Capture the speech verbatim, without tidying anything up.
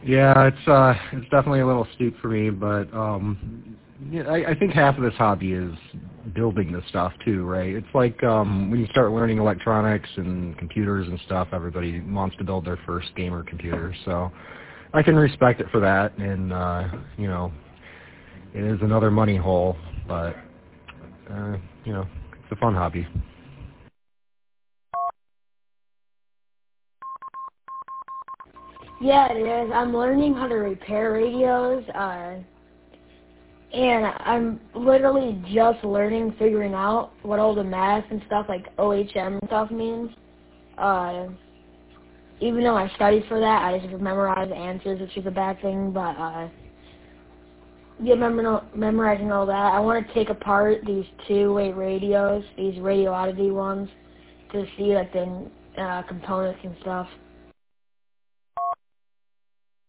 Yeah, it's uh, it's definitely a little steep for me, but um, yeah, I, I think half of this hobby is building the stuff too, right? It's like um, when you start learning electronics and computers and stuff, everybody wants to build their first gamer computer. So I can respect it for that, and uh, you know, it is another money hole, but uh, you know, it's a fun hobby. Yeah, it is. I'm learning how to repair radios, uh, and I'm literally just learning, figuring out what all the math and stuff like O H M and stuff means. Uh, even though I studied for that, I just memorized the answers, which is a bad thing, but uh, yeah, memor- memorizing all that. I want to take apart these two-way radios, these radio oddity ones, to see like the uh, components and stuff.